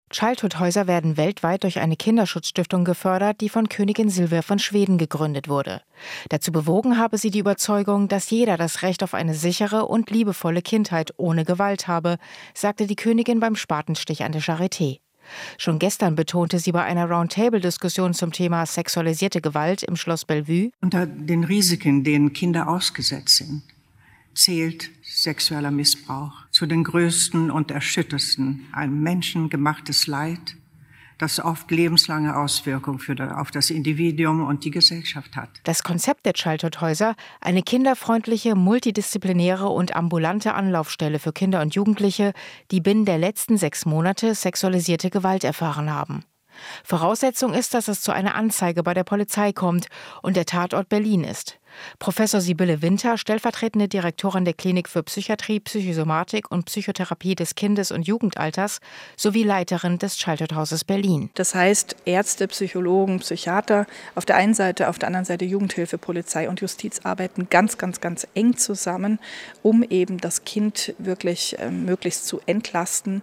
Childhood-Häuser werden weltweit durch eine Kinderschutzstiftung gefördert, die von Königin Silvia von Schweden gegründet wurde. Dazu bewogen habe sie die Überzeugung, dass jeder das Recht auf eine sichere und liebevolle Kindheit ohne Gewalt habe, sagte die Königin beim Spatenstich an der Charité. Schon gestern betonte sie bei einer Roundtable-Diskussion zum Thema sexualisierte Gewalt im Schloss Bellevue: Unter den Risiken, denen Kinder ausgesetzt sind, zählt sexueller Missbrauch zu den größten und erschütterndsten. Ein menschengemachtes Leid, das oft lebenslange Auswirkungen auf das Individuum und die Gesellschaft hat. Das Konzept der Childhood-Häuser, eine kinderfreundliche, multidisziplinäre und ambulante Anlaufstelle für Kinder und Jugendliche, die binnen der letzten 6 Monate sexualisierte Gewalt erfahren haben. Voraussetzung ist, dass es zu einer Anzeige bei der Polizei kommt und der Tatort Berlin ist. Professor Sibylle Winter, stellvertretende Direktorin der Klinik für Psychiatrie, Psychosomatik und Psychotherapie des Kindes- und Jugendalters sowie Leiterin des Childhood-Hauses Berlin. Das heißt, Ärzte, Psychologen, Psychiater auf der einen Seite, auf der anderen Seite Jugendhilfe, Polizei und Justiz arbeiten ganz eng zusammen, um eben das Kind wirklich möglichst zu entlasten,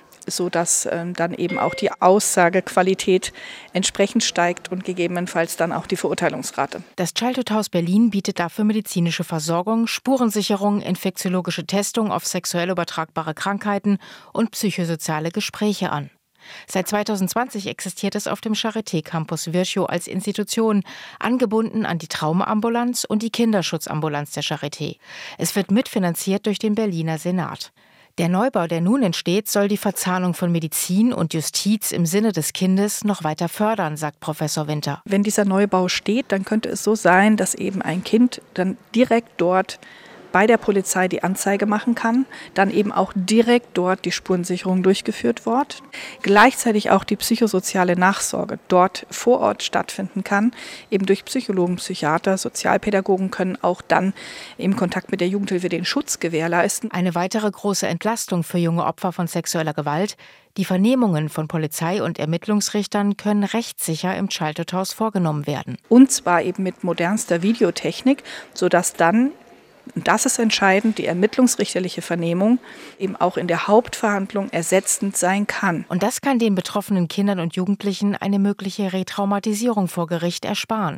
sodass dann eben auch die Aussagequalität entsprechend steigt und gegebenenfalls dann auch die Verurteilungsrate. Das Childhood-Haus Berlin bietet dafür medizinische Versorgung, Spurensicherung, infektiologische Testung auf sexuell übertragbare Krankheiten und psychosoziale Gespräche an. Seit 2020 existiert es auf dem Charité-Campus Virchow als Institution, angebunden an die Traumaambulanz und die Kinderschutzambulanz der Charité. Es wird mitfinanziert durch den Berliner Senat. Der Neubau, der nun entsteht, soll die Verzahnung von Medizin und Justiz im Sinne des Kindes noch weiter fördern, sagt Professor Winter. Wenn dieser Neubau steht, dann könnte es so sein, dass eben ein Kind dann direkt dort bei der Polizei die Anzeige machen kann, dann eben auch direkt dort die Spurensicherung durchgeführt wird, gleichzeitig auch die psychosoziale Nachsorge dort vor Ort stattfinden kann, eben durch Psychologen, Psychiater, Sozialpädagogen können auch dann im Kontakt mit der Jugendhilfe den Schutz gewährleisten. Eine weitere große Entlastung für junge Opfer von sexueller Gewalt: Die Vernehmungen von Polizei und Ermittlungsrichtern können rechtssicher im Childhood-Haus vorgenommen werden. Und zwar eben mit modernster Videotechnik, sodass dann, und das ist entscheidend, die ermittlungsrichterliche Vernehmung eben auch in der Hauptverhandlung ersetzend sein kann. Und das kann den betroffenen Kindern und Jugendlichen eine mögliche Retraumatisierung vor Gericht ersparen.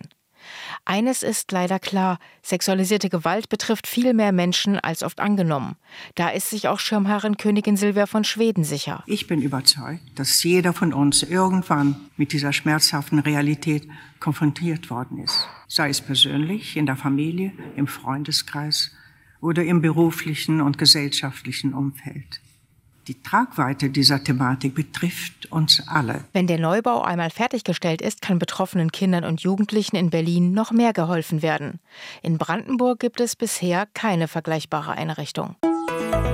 Eines ist leider klar: Sexualisierte Gewalt betrifft viel mehr Menschen als oft angenommen. Da ist sich auch Schirmherrin Königin Silvia von Schweden sicher. Ich bin überzeugt, dass jeder von uns irgendwann mit dieser schmerzhaften Realität konfrontiert worden ist. Sei es persönlich, in der Familie, im Freundeskreis oder im beruflichen und gesellschaftlichen Umfeld. Die Tragweite dieser Thematik betrifft uns alle. Wenn der Neubau einmal fertiggestellt ist, kann betroffenen Kindern und Jugendlichen in Berlin noch mehr geholfen werden. In Brandenburg gibt es bisher keine vergleichbare Einrichtung.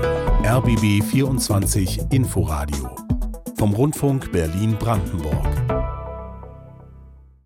RBB 24 Inforadio vom Rundfunk Berlin-Brandenburg.